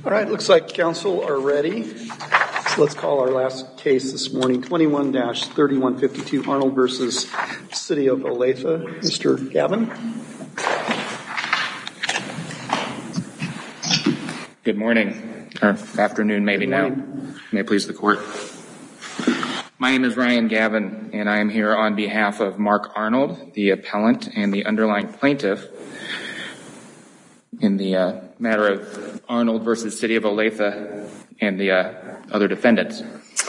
All right, looks like council are ready. So let's call our last case this morning, 21-3152 Arnold versus City of Olathe. Mr. Gavin. Good morning, or afternoon maybe now. May it please the court. My name is Ryan Gavin, and I am here on behalf of Mark Arnold, the appellant and the underlying plaintiff in the matter of Arnold versus City of Olathe and the other defendants.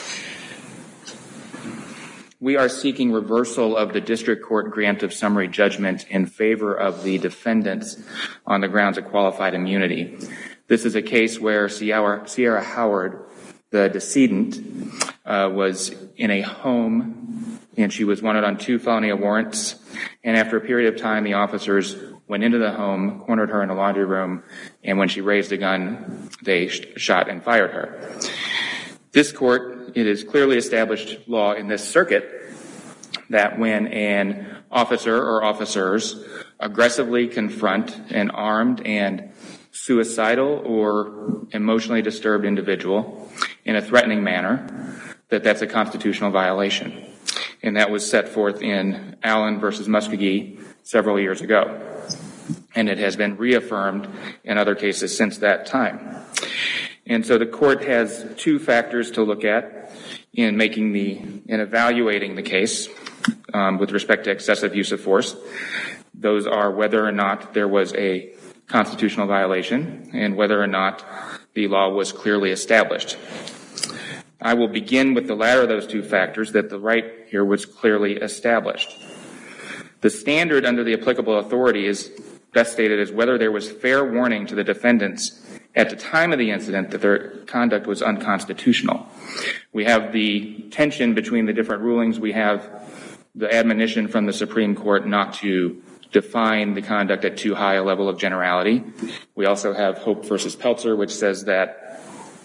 We are seeking reversal of the district court grant of summary judgment in favor of the defendants on the grounds of qualified immunity. This is a case where Sierra Howard, the decedent, was in a home, and she was wanted on 2 felony warrants. And after a period of time, the officers went into the home, cornered her in a laundry room, and when she raised a gun, they shot and fired her. This court, it is clearly established law in this circuit that when an officer or officers aggressively confront an armed and suicidal or emotionally disturbed individual in a threatening manner, that's a constitutional violation. And that was set forth in Allen versus Muskogee several years ago. And it has been reaffirmed in other cases since that time. And so the court has 2 factors to look at in evaluating the case with respect to excessive use of force. Those are whether or not there was a constitutional violation and whether or not the law was clearly established. I will begin with the latter of those 2 factors, that the right here was clearly established. The standard under the applicable authority is best stated as whether there was fair warning to the defendants at the time of the incident that their conduct was unconstitutional. We have the tension between the different rulings. We have the admonition from the Supreme Court not to define the conduct at too high a level of generality. We also have Hope versus Peltzer, which says that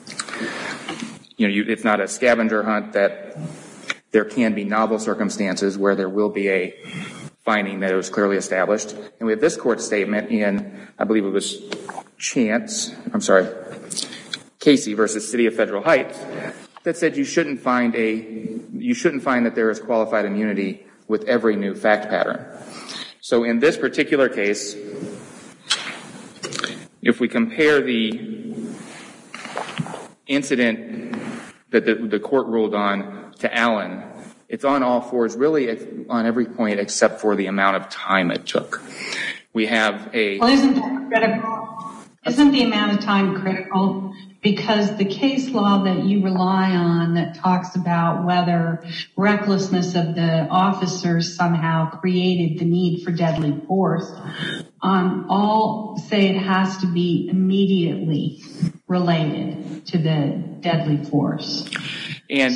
it's not a scavenger hunt, that there can be novel circumstances where there will be a finding that it was clearly established. And we have this court statement in, I believe it was Casey versus City of Federal Heights, that said you shouldn't find that there is qualified immunity with every new fact pattern. So in this particular case, if we compare the incident that the court ruled on to Allen, it's on all fours really on every point except for the amount of time it took. We have isn't that critical? Isn't the amount of time critical? Because the case law that you rely on that talks about whether recklessness of the officers somehow created the need for deadly force, all say it has to be immediately related to the deadly force. And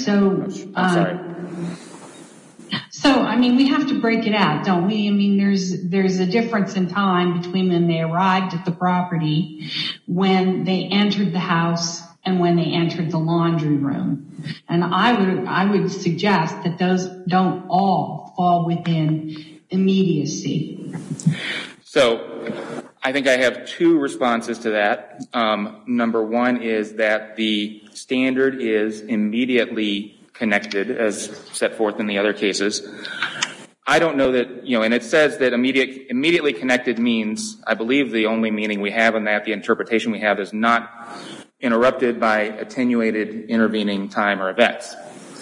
we have to break it out, don't we? There's a difference in time between when they arrived at the property, when they entered the house, and when they entered the laundry room. And I would suggest that those don't all fall within immediacy. So I think I have 2 responses to that. Number 1 is that the standard is immediately connected as set forth in the other cases. I don't know that, and it says that immediately connected means, I believe the only meaning we have in that, the interpretation we have, is not interrupted by attenuated intervening time or events.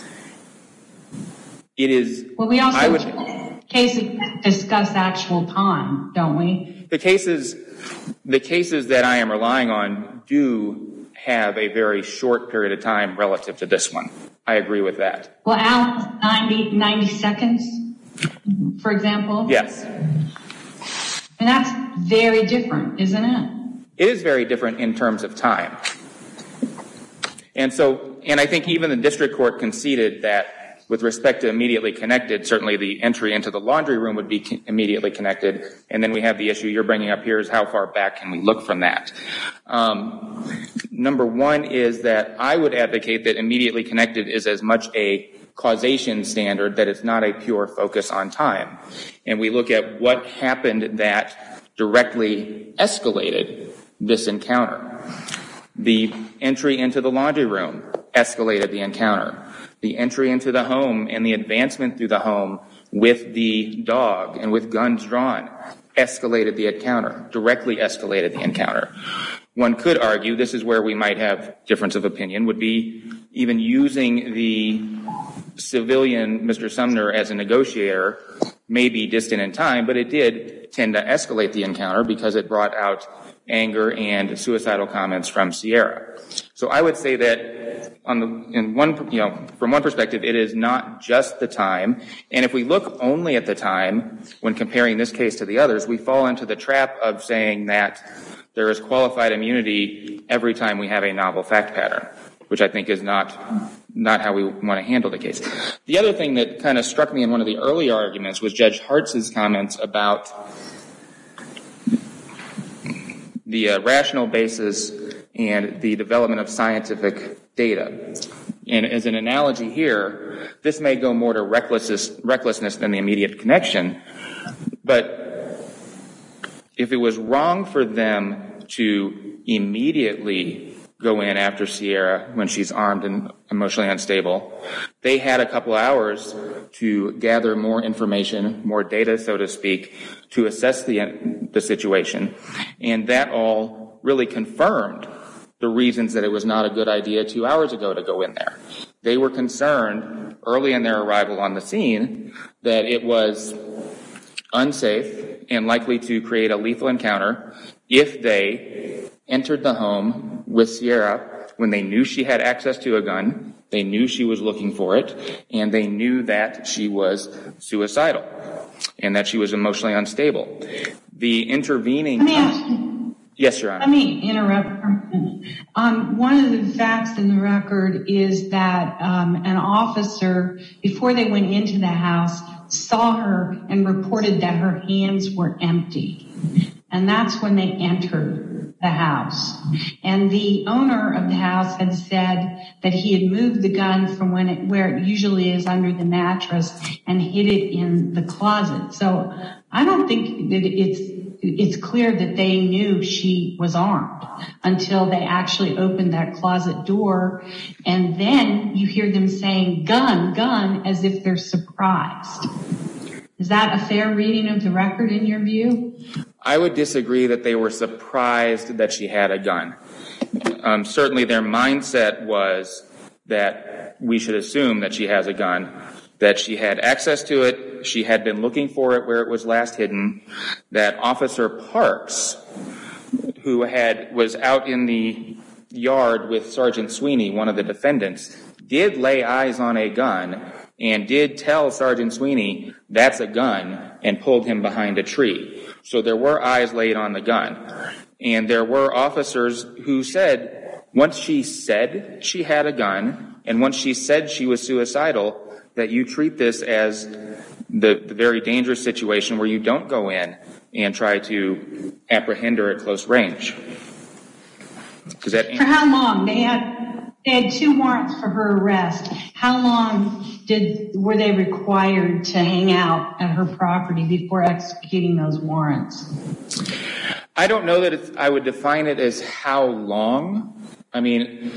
It is. Well, we also cases discuss actual time, don't we? The cases that I am relying on do have a very short period of time relative to this one. I agree with that. Well, Allen's 90 seconds, for example. Yes. And that's very different, isn't it? It is very different in terms of time. And I think even the district court conceded that with respect to immediately connected, certainly the entry into the laundry room would be immediately connected. And then we have the issue you're bringing up here is how far back can we look from that? Number 1 is that I would advocate that immediately connected is as much a causation standard that it's not a pure focus on time. And we look at what happened that directly escalated this encounter. The entry into the laundry room escalated the encounter. The entry into the home and the advancement through the home with the dog and with guns drawn escalated the encounter, directly escalated the encounter. One could argue, this is where we might have difference of opinion, would be even using the civilian Mr. Sumner as a negotiator may be distant in time, but it did tend to escalate the encounter because it brought out anger and suicidal comments from Sierra. So I would say that from one perspective, it is not just the time. And if we look only at the time when comparing this case to the others, we fall into the trap of saying that there is qualified immunity every time we have a novel fact pattern, which I think is not how we want to handle the case. The other thing that kind of struck me in one of the early arguments was Judge Hartz's comments about the rational basis and the development of scientific data. And as an analogy here, this may go more to recklessness than the immediate connection, but if it was wrong for them to immediately go in after Sierra when she's armed and emotionally unstable, they had a couple hours to gather more information, more data, so to speak, to assess the situation. And that all really confirmed the reasons that it was not a good idea 2 hours ago to go in there. They were concerned early in their arrival on the scene that it was unsafe and likely to create a lethal encounter if they entered the home with Sierra when they knew she had access to a gun, they knew she was looking for it, and they knew that she was suicidal and that she was emotionally unstable. The intervening... Yes, Your Honor. Let me interrupt. One of the facts in the record is that an officer, before they went into the house, saw her and reported that her hands were empty. And that's when they entered the house. And the owner of the house had said that he had moved the gun from where it usually is under the mattress and hid it in the closet. So I don't think that it's clear that they knew she was armed until they actually opened that closet door. And then you hear them saying gun, gun, as if they're surprised. Is that a fair reading of the record in your view? I would disagree that they were surprised that she had a gun. Certainly their mindset was that we should assume that she has a gun, that she had access to it, she had been looking for it where it was last hidden, that Officer Parks, who was out in the yard with Sergeant Sweeney, one of the defendants, did lay eyes on a gun and did tell Sergeant Sweeney that's a gun and pulled him behind a tree. So there were eyes laid on the gun. And there were officers who said, once she said she had a gun and once she said she was suicidal, that you treat this as the very dangerous situation where you don't go in and try to apprehend her at close range. Does that For how long? They had 2 warrants for her arrest. How long were they required to hang out at her property before executing those warrants? I don't know that I would define it as how long. I mean,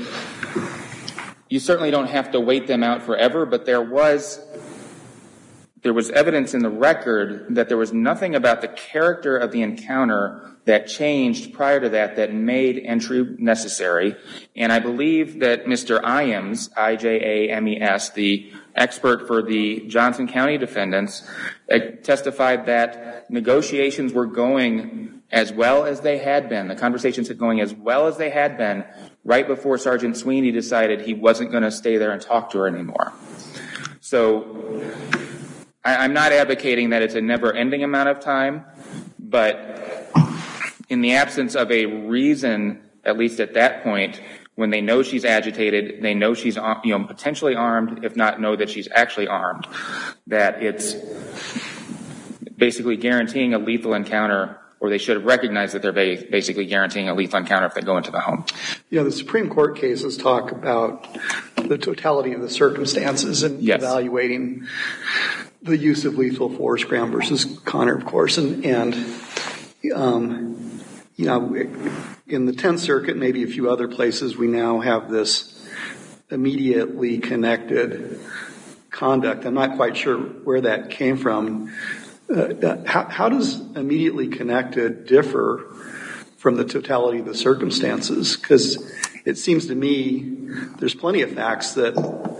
you certainly don't have to wait them out forever, but there was evidence in the record that there was nothing about the character of the encounter that changed prior to that made entry necessary. And I believe that Mr. Iams, I-J-A-M-E-S, the expert for the Johnson County defendants, testified that negotiations were going as well as they had been. The conversations had going as well as they had been right before Sergeant Sweeney decided he wasn't going to stay there and talk to her anymore. So I'm not advocating that it's a never-ending amount of time, but in the absence of a reason, at least at that point, when they know she's agitated, they know she's potentially armed, if not know that she's actually armed, that it's basically guaranteeing a lethal encounter, or they should have recognized that they're basically guaranteeing a lethal encounter if they go into the home. The Supreme Court cases talk about the totality of the circumstances and evaluating the use of lethal force, Graham versus Connor, of course, and in the 10th Circuit, maybe a few other places, we now have this immediately connected conduct. I'm not quite sure where that came from. How does immediately connected differ from the totality of the circumstances? Because it seems to me there's plenty of facts that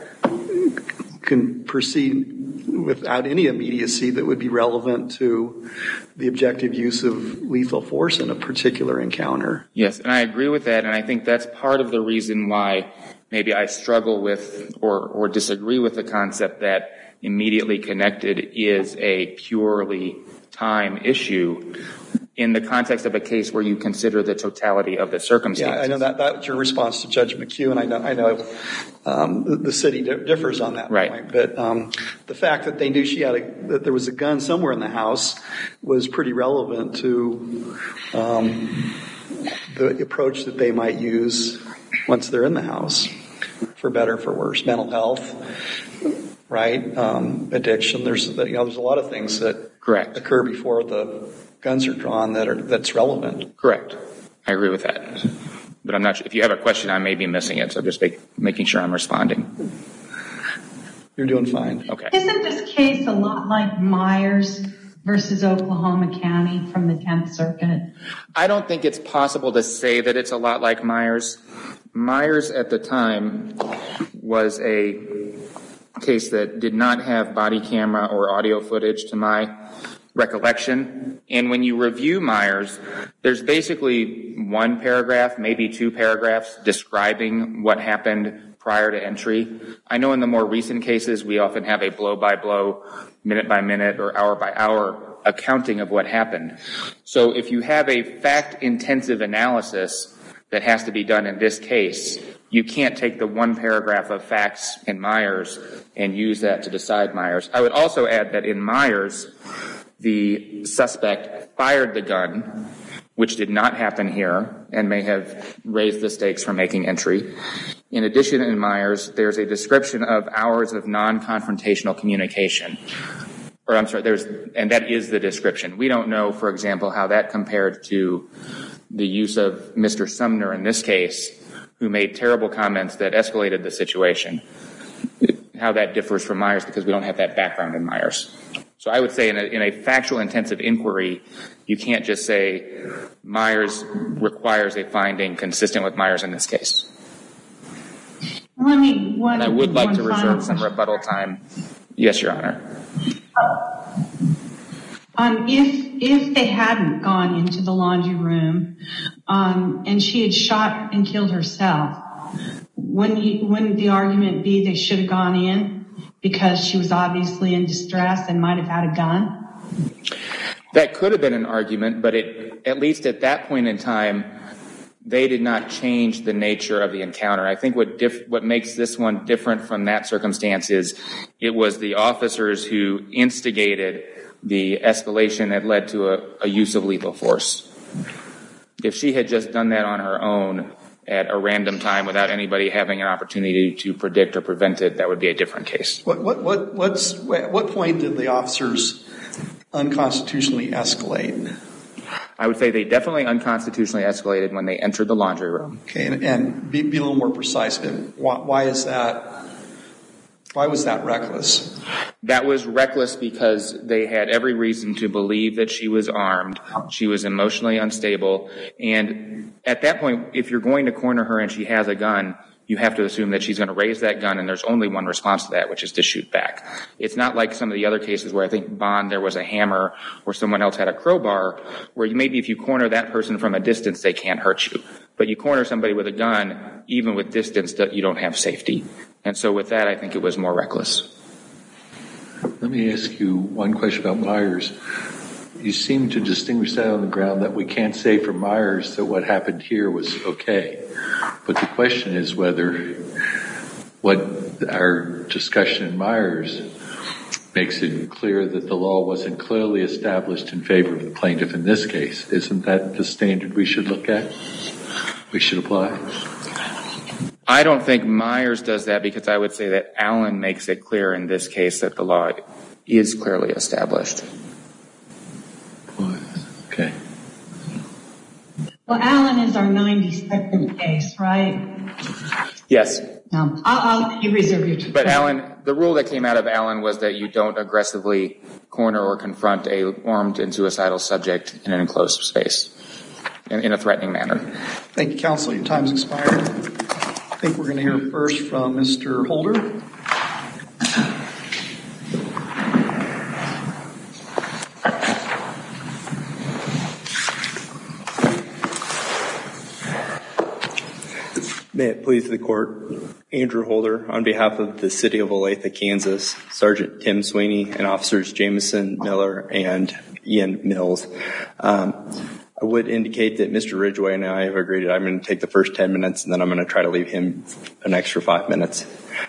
can proceed without any immediacy that would be relevant to the objective use of lethal force in a particular encounter. Yes, and I agree with that, and I think that's part of the reason why maybe I struggle with or disagree with the concept that immediately connected is a purely time issue in the context of a case where you consider the totality of the circumstances. Yeah, I know that's your response to Judge McHugh, and I know the city differs on that point. But the fact that they knew that there was a gun somewhere in the house was pretty relevant to the approach that they might use once they're in the house, for better, for worse. Mental health, right? Addiction. There's a lot of things that occur before the guns are drawn that's relevant. Correct. I agree with that. But I'm not sure. If you have a question, I may be missing it, so I'm just making sure I'm responding. You're doing fine. Okay. Isn't this case a lot like Myers versus Oklahoma County from the 10th Circuit? I don't think it's possible to say that it's a lot like Myers. Myers at the time was a case that did not have body camera or audio footage, to my recollection. And when you review Myers, there's basically one paragraph, maybe two paragraphs, describing what happened prior to entry. I know in the more recent cases, we often have a blow-by-blow, minute-by-minute, or hour-by-hour accounting of what happened. So if you have a fact-intensive analysis that has to be done in this case, you can't take the one paragraph of facts in Myers and use that to decide Myers. I would also add that in Myers, the suspect fired the gun, which did not happen here and may have raised the stakes for making entry. In addition, in Myers, there's a description of hours of non-confrontational communication. And that is the description. We don't know, for example, how that compared to the use of Mr. Sumner in this case, who made terrible comments that escalated the situation, how that differs from Myers, because we don't have that background in Myers. So I would say in a factual intensive inquiry, you can't just say Myers requires a finding consistent with Myers in this case. And I would like to reserve some rebuttal time. Yes, Your Honor. If they hadn't gone into the laundry room and she had shot and killed herself, wouldn't the argument be they should have gone in because she was obviously in distress and might have had a gun? That could have been an argument, but at least at that point in time, they did not change the nature of the encounter. I think what makes this one different from that circumstance is it was the officers who instigated the escalation that led to a use of lethal force. If she had just done that on her own at a random time without anybody having an opportunity to predict or prevent it, that would be a different case. What point did the officers unconstitutionally escalate? I would say they definitely unconstitutionally escalated when they entered the laundry room. Okay, and be a little more precise. Why is that? Why was that reckless? That was reckless because they had every reason to believe that she was armed. She was emotionally unstable. And at that point, if you're going to corner her and she has a gun, you have to assume that she's going to raise that gun, and there's only one response to that, which is to shoot back. It's not like some of the other cases where I think Bond, there was a hammer or someone else had a crowbar, where maybe if you corner that person from a distance, they can't hurt you. But you corner somebody with a gun, even with distance, that you don't have safety. And so with that, I think it was more reckless. Let me ask you one question about Myers. You seem to distinguish that on the ground that we can't say for Myers that what happened here was okay. But the question is whether what our discussion in Myers makes it clear that the law wasn't clearly established in favor of the plaintiff in this case. Isn't that the standard we should look at? We should apply? I don't think Myers does that because I would say that Allen makes it clear in this case that the law is clearly established. Okay. Well, Allen is our 92nd case, right? Yes. No, I'll let you reserve your time. But the rule that came out of Allen was that you don't aggressively corner or confront a armed and suicidal subject in an enclosed space in a threatening manner. Thank you, counsel. Your time's expired. I think we're going to hear first from Mr. Holder. May it please the court, Andrew Holder on behalf of the City of Olathe, Kansas, Sergeant Tim Sweeney and Officers Jameson Miller and Ian Mills. I would indicate that Mr. Ridgway and I have agreed that I'm going to take the first 10 minutes and then I'm going to try to leave him an extra 5 minutes.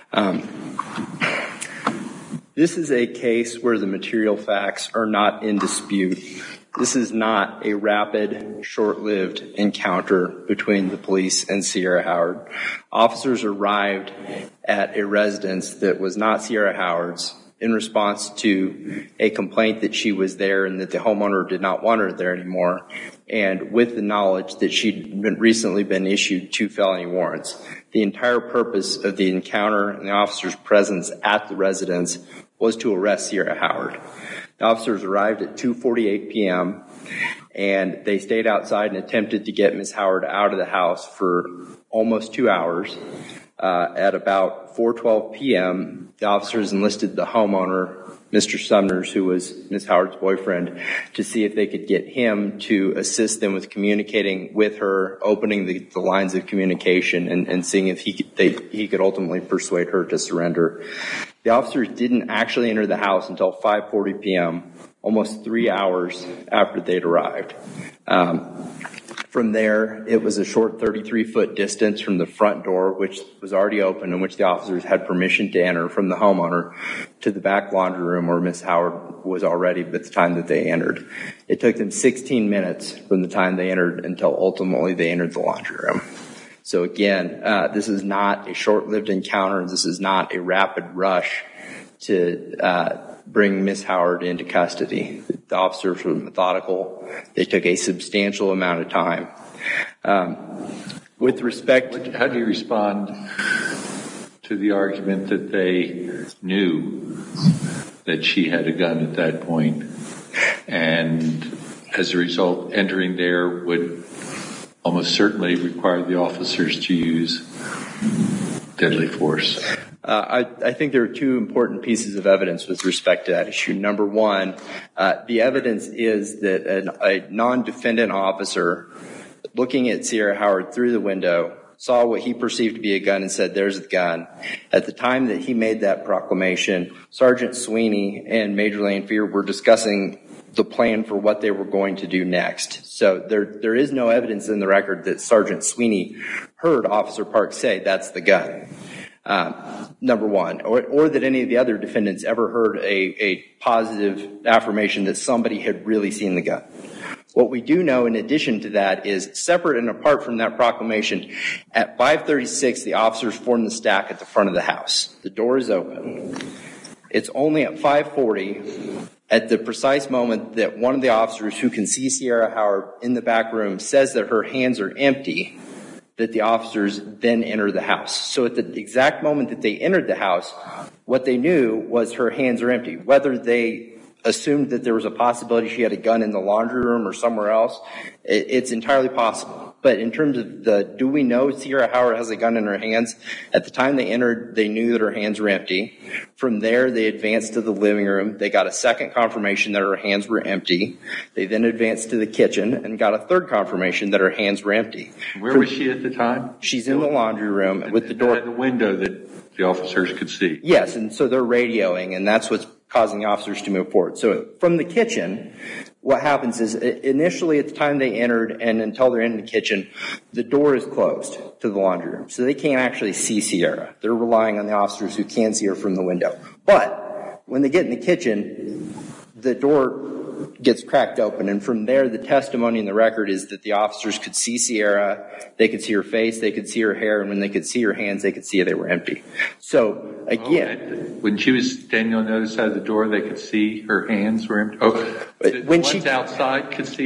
This is a case where the material facts are not in dispute. This is not a rapid, short-lived encounter between the police and Sierra Howard. Officers arrived at a residence that was not Sierra Howard's in response to a complaint that she was there and that the homeowner did not want her there anymore, and with the knowledge that she'd recently been issued 2 felony warrants. The entire purpose of the encounter and the officer's presence at the residence was to arrest Sierra Howard. The officers arrived at 2:48 p.m. and they stayed outside and attempted to get Ms. Howard out of the house for almost 2 hours. At about 4:12 p.m., the officers enlisted the homeowner, Mr. Sumners, who was Ms. Howard's boyfriend, to see if they could get him to assist them with communicating with her, opening the lines of communication, and seeing if he could ultimately persuade her to surrender. The officers didn't actually enter the house until 5:40 p.m., almost 3 hours after they'd arrived. From there, it was a short 33-foot distance from the front door, which was already open and which the officers had permission to enter from the homeowner, to the back laundry room where Ms. Howard was already at the time that they entered. It took them 16 minutes from the time they entered until ultimately they entered the laundry room. So again, this is not a short-lived encounter. This is not a rapid rush to bring Ms. Howard into custody. The officers were methodical. They took a substantial amount of time. With respect, how do you respond to the argument that they knew that she had a gun at that point, and as a result, entering there would almost certainly require the officers to use deadly force? I think there are 2 important pieces of evidence with respect to that issue. Number one, the evidence is that a non-defendant officer looking at Sierra Howard through the window saw what he perceived to be a gun and said, "There's the gun." At the time that he made that proclamation, Sergeant Sweeney and Major Lanphier were discussing the plan for what they were going to do next. So there is no evidence in the record that Sergeant Sweeney heard Officer Parks say, "That's the gun." Number one, or that any of the other defendants ever heard a positive affirmation that somebody had really seen the gun. What we do know in addition to that is, separate and apart from that proclamation, at 5:36 the officers formed the stack at the front of the house. The door is open. It's only at 5:40, at the precise moment that one of the officers who can see Sierra Howard in the back room says that her hands are empty, that the officers then enter the house. So at the exact moment that they entered the house, what they knew was her hands are empty. Whether they assumed that there was a possibility she had a gun in the laundry room or somewhere else, it's entirely possible. But in terms of do we know Sierra Howard has a gun in her hands? At the time they entered, they knew that her hands were empty. From there, they advanced to the living room. They got a second confirmation that her hands were empty. They then advanced to the kitchen and got a third confirmation that her hands were empty. Where was she at the time? She's in the laundry room with the door. At the window that the officers could see. Yes, and so they're radioing, and that's what's causing the officers to move forward. So from the kitchen, what happens is initially at the time they entered and until they're in the kitchen, the door is closed to the laundry room. So they can't actually see Sierra. They're relying on the officers who can see her from the window. But when they get in the kitchen, the door gets cracked open, and from there the testimony in the record is that the officers could see Sierra, they could see her face, they could see her hair, and when they could see her hands, they could see they were empty. So again, when she was standing on the other side of the door, they could see her hands were empty. Oh, when she outside could see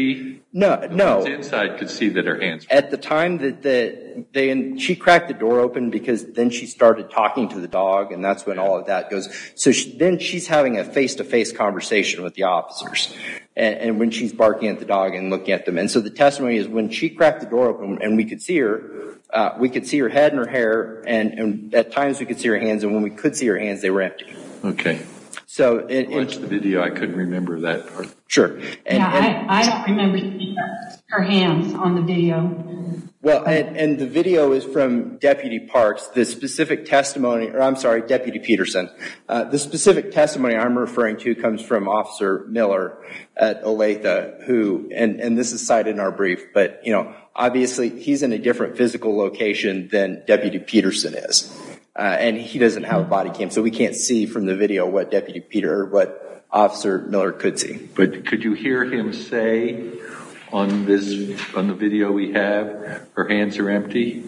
No. The inside could see that her hands were At the time that she cracked the door open, because then she started talking to the dog, and that's when all of that goes. So then she's having a face-to-face conversation with the officers, and when she's barking at the dog and looking at them. And so the testimony is when she cracked the door open and we could see her head and her hair, and at times we could see her hands, and when we could see her hands, they were empty. okay. So I watched the video. I couldn't remember that part. Sure. I don't remember seeing her hands on the video. Well, and the video is from Deputy Parks. The specific testimony, Deputy Peterson. The specific testimony I'm referring to comes from Officer Miller at Olathe, who, and this is cited in our brief, but, obviously he's in a different physical location than Deputy Peterson is. And he doesn't have a body cam, so we can't see from the video what what Officer Miller could see. But could you hear him say on the video we have, her hands are empty?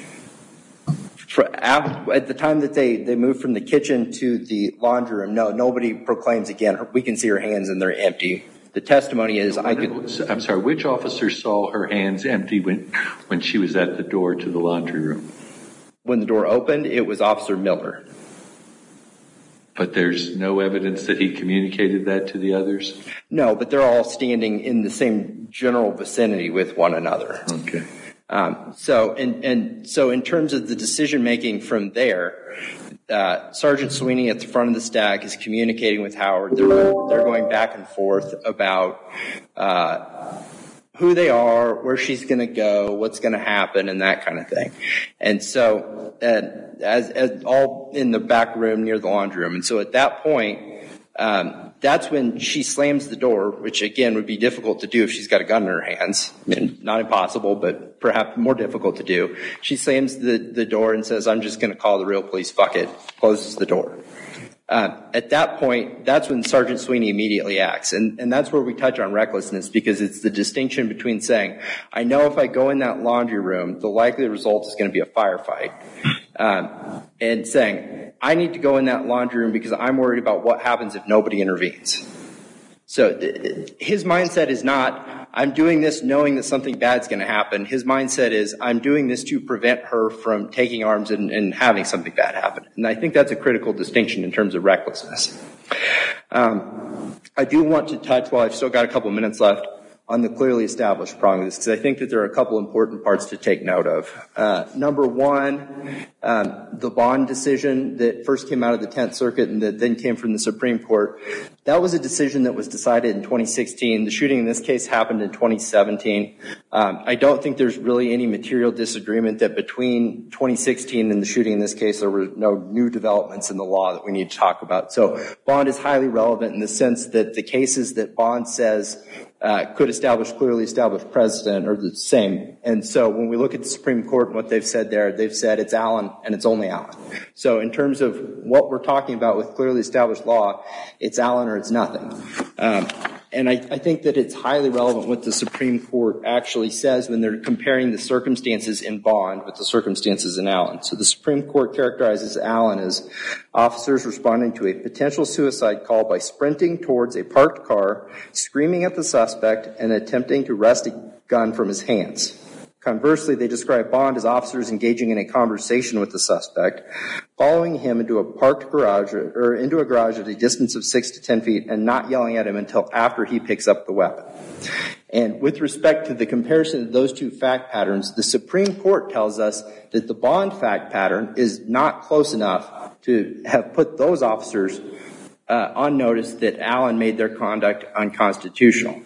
At the time that they moved from the kitchen to the laundry room, no, nobody proclaims again, we can see her hands and they're empty. The testimony is I'm sorry, which officer saw her hands empty when she was at the door to the laundry room? When the door opened, it was Officer Miller. But there's no evidence that he communicated that to the others? No, but they're all standing in the same general vicinity with one another. Okay. So in terms of the decision making from there, Sergeant Sweeney at the front of the stack is communicating with Howard. They're going back and forth about who they are, where she's going to go, what's going to happen, and that kind of thing. And so, as all in the back room near the laundry room. And so at that point, that's when she slams the door, which again would be difficult to do if she's got a gun in her hands. I mean, not impossible, but perhaps more difficult to do. She slams the door and says, "I'm just going to call the real police, fuck it," closes the door. At that point, that's when Sergeant Sweeney immediately acts. And that's where we touch on recklessness, because it's the distinction between saying, I know if I go in that laundry room, the likely result is going to be a firefight. And saying, I need to go in that laundry room because I'm worried about what happens if nobody intervenes. So his mindset is not, I'm doing this knowing that something bad's going to happen. His mindset is, I'm doing this to prevent her from taking arms and having something bad happen. And I think that's a critical distinction in terms of recklessness. I do want to touch, while I've still got a couple minutes left, on the clearly established prong of this, because I think that there are a couple important parts to take note of. Number one, the Bond decision that first came out of the 10th Circuit and that then came from the Supreme Court, that was a decision that was decided in 2016. The shooting in this case happened in 2017. I don't think there's really any material disagreement that between 2016 and the shooting in this case, there were no new developments in the law that we need to talk about. So Bond is highly relevant in the sense that the cases that Bond says could establish clearly established precedent are the same. And so when we look at the Supreme Court and what they've said there, they've said it's Allen and it's only Allen. So in terms of what we're talking about with clearly established law, it's Allen or it's nothing. And I think that it's highly relevant what the Supreme Court actually says when they're comparing the circumstances in Bond with the circumstances in Allen. So the Supreme Court characterizes Allen as officers responding to a potential suicide call by sprinting towards a parked car, screaming at the suspect, and attempting to wrest a gun from his hands. Conversely, they describe Bond as officers engaging in a conversation with the suspect, following him into a parked garage or into a garage at a distance of 6 to 10 feet and not yelling at him until after he picks up the weapon. And with respect to the comparison of those two fact patterns, the Supreme Court tells us that the Bond fact pattern is not close enough to have put those officers on notice that Allen made their conduct unconstitutional.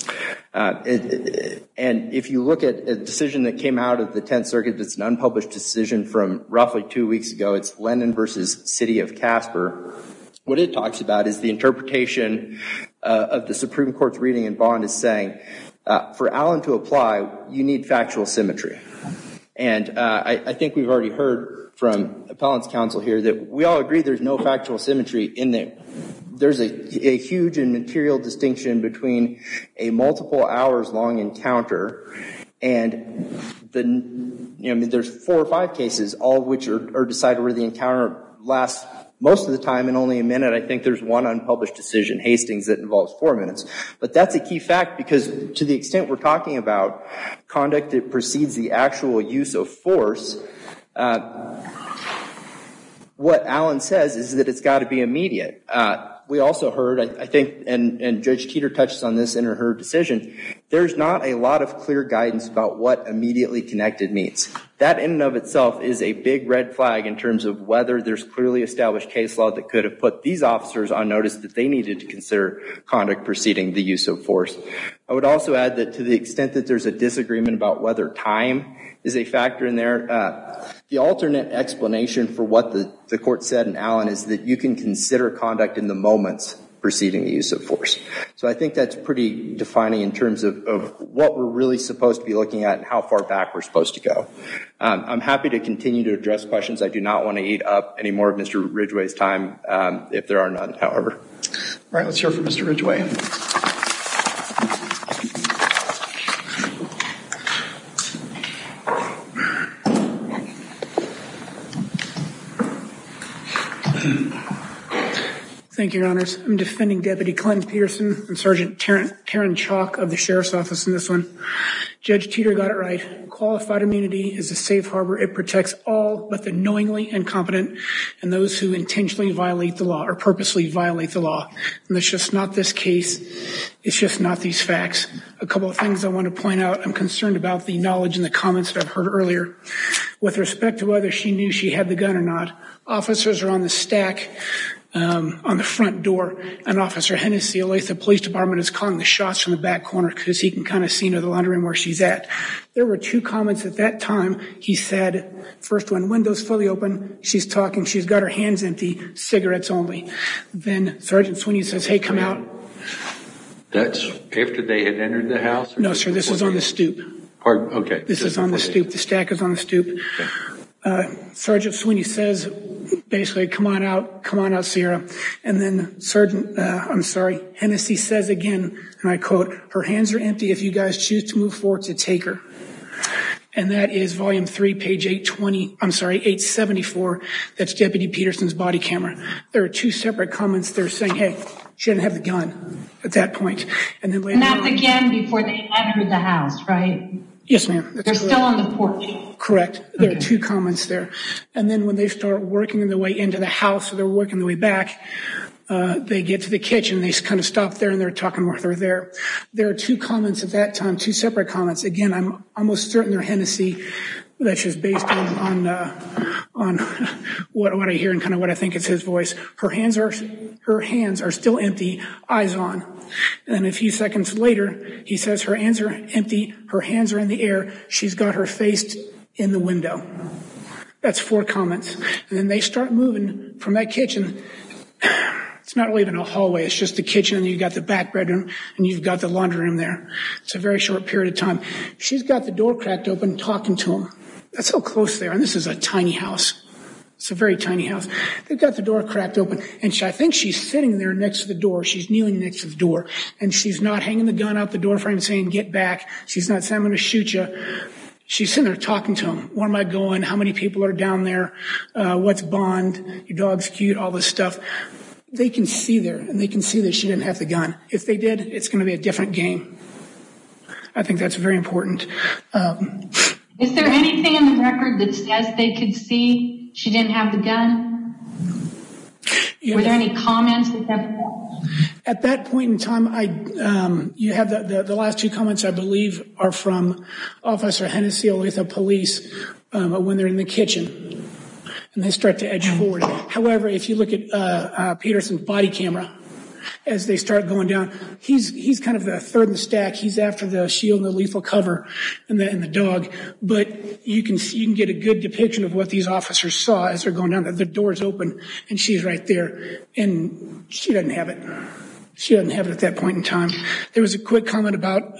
And if you look at a decision that came out of the 10th Circuit, that's an unpublished decision from roughly 2 weeks ago, it's Lennon versus City of Casper. What it talks about is the interpretation of the Supreme Court's reading in Bond is saying, for Allen to apply, you need factual symmetry. And I think we've already heard from appellant's counsel here that we all agree there's no factual symmetry in there. There's a huge and material distinction between a multiple hours long encounter and there's 4 or 5 cases, all of which are decided where the encounter lasts most of the time in only a minute. I think there's one unpublished decision, Hastings, that involves 4 minutes. But that's a key fact because to the extent we're talking about conduct that precedes the actual use of force, what Allen says is that it's got to be immediate. We also heard, I think, and Judge Teeter touches on this in her decision, there's not a lot of clear guidance about what immediately connected means. That in and of itself is a big red flag in terms of whether there's clearly established case law that could have put these officers on notice that they needed to consider conduct preceding the use of force. I would also add that to the extent that there's a disagreement about whether time is a factor in there, the alternate explanation for what the court said in Allen is that you can consider conduct in the moments preceding the use of force. So I think that's pretty defining in terms of what we're really supposed to be looking at and how far back we're supposed to go. I'm happy to continue to address questions. I do not want to eat up any more of Mr. Ridgway's time, if there are none, however. All right, let's hear from Mr. Ridgway. Thank you, Your Honors. I'm defending Deputy Clinton Peterson and Sergeant Taryn Chalk of the Sheriff's Office in this one. Judge Teeter got it right. Qualified immunity is a safe harbor. It protects all but the knowingly incompetent and those who intentionally violate the law or purposely violate the law. And that's just not this case. It's just not these facts. A couple of things I want to point out. I'm concerned about the knowledge and the comments that I've heard earlier. With respect to whether she knew she had the gun or not, officers are on the stack on the front door, and Officer Hennessy, Olathe Police Department, is calling the shots from the back corner because he can kind of see into the laundry room where she's at. There were 2 comments at that time. He said, first one, windows fully open, she's talking, she's got her hands empty, cigarettes only. Then Sergeant Sweeney says, hey, come out. That's after they had entered the house? No, sir, this is on the stoop. Pardon? Okay. This is on the stoop. The stack is on the stoop. Okay. Sergeant Sweeney says, basically, come on out, Sierra. And then Hennessy says again, and I quote, her hands are empty if you guys choose to move forward to take her. And that is volume 3, page 874. That's Deputy Peterson's body camera. There are 2 separate comments there saying, hey, she didn't have the gun at that point. And then later and that's again before they entered the house, right? Yes, ma'am. They're still on the porch. Correct. There are 2 comments there. And then when they start working their way into the house, or they're working their way back, they get to the kitchen. They kind of stop there and they're talking with her there. There are 2 comments at that time, 2 separate comments. Again, I'm almost certain they're Hennessy. That's just based on what I hear and kind of what I think is his voice. Her hands are still empty, eyes on. And then a few seconds later, he says her hands are empty, her hands are in the air, she's got her face in the window. That's 4 comments. And then they start moving from that kitchen. It's not really even a hallway, it's just the kitchen, and you've got the back bedroom, and you've got the laundry room there. It's a very short period of time. She's got the door cracked open, talking to him. That's how close they are, and this is a tiny house. It's a very tiny house. They've got the door cracked open, and I think she's sitting there next to the door. She's kneeling next to the door, and she's not hanging the gun out the door frame saying, get back. She's not saying, I'm going to shoot you. She's sitting there talking to him. Where am I going? How many people are down there? What's Bond? Your dog's cute, all this stuff. They can see there, and they can see that she didn't have the gun. If they did, it's going to be a different game. I think that's very important. Is there anything in the record that says they could see she didn't have the gun? Were there any comments at that point? At that point in time, you have the last 2 comments, I believe, are from Officer Hennessy, Olathe Police, when they're in the kitchen. And they start to edge forward. However, if you look at Peterson's body camera, as they start going down, he's kind of the third in the stack. He's after the shield and the lethal cover and the dog. But you can get a good depiction of what these officers saw as they're going down. The door's open, and she's right there. And she doesn't have it. She doesn't have it at that point in time. There was a quick comment about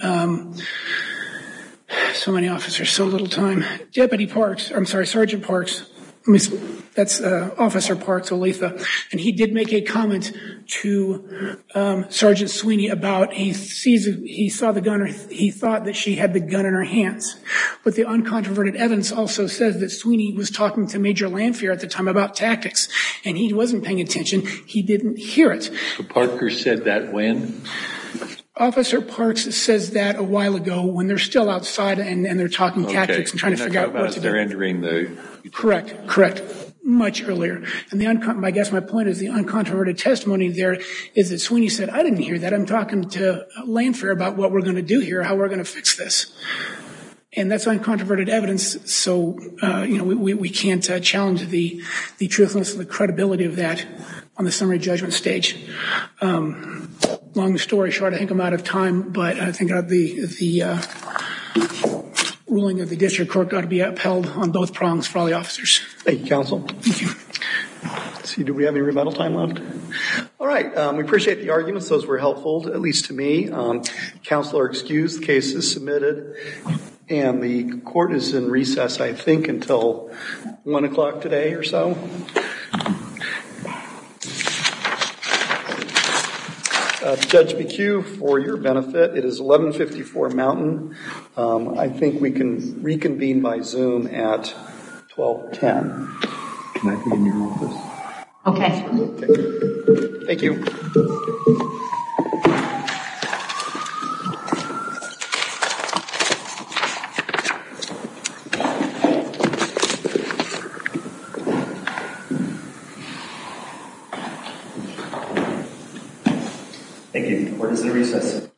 so many officers, so little time. Sergeant Parks That's Officer Parks, Olathe, and he did make a comment to Sergeant Sweeney about he saw the gun, or he thought that she had the gun in her hands. But the uncontroverted evidence also says that Sweeney was talking to Major Lanphier at the time about tactics, and he wasn't paying attention. He didn't hear it. So Parker said that when? Officer Parks says that a while ago when they're still outside and they're talking tactics and trying to figure out what to do. They're entering the... Correct. Much earlier. And I guess my point is the uncontroverted testimony there is that Sweeney said, I didn't hear that. I'm talking to Lanphier about what we're going to do here, how we're going to fix this. And that's uncontroverted evidence, so we can't challenge the truthfulness and the credibility of that on the summary judgment stage. Long story short, I think I'm out of time, but I think the ruling of the district court got to be upheld on both prongs for all the officers. Thank you, counsel. Thank you. See, do we have any rebuttal time left? All right. We appreciate the arguments. Those were helpful, at least to me. Counsel are excused. The case is submitted. And the court is in recess, I think, until 1 o'clock today or so. Judge McHugh, for your benefit, it is 11:54 Mountain. I think we can reconvene by Zoom at 12:10. Can I be in your office? Okay. Thank you. Thank you. Court is in recess.